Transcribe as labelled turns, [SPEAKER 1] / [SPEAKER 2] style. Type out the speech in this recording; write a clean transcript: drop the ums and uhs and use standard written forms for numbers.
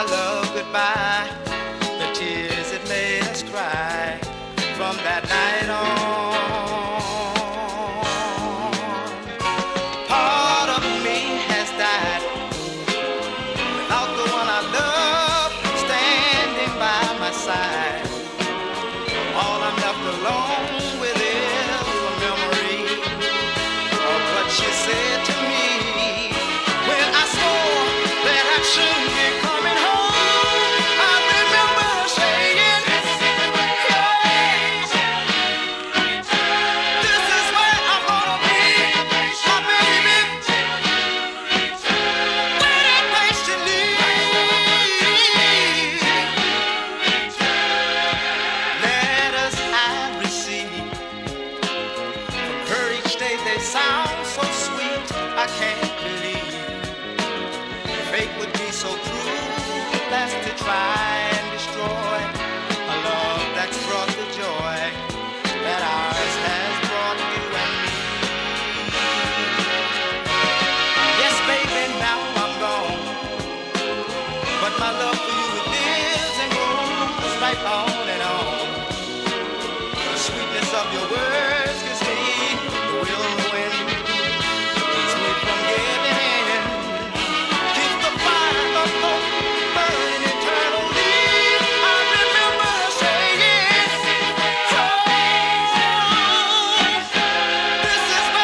[SPEAKER 1] our love goodbye, the tears that made us cry from that night on. Part of me has died without the one I love standing by my side. All I'm left alone with is a memory of what she said to me when I swore that I shouldn't be coming home. I remember her saying, this is where I'm gonna be, my baby. Where that place to leave. Letters I receive from her each day, they sound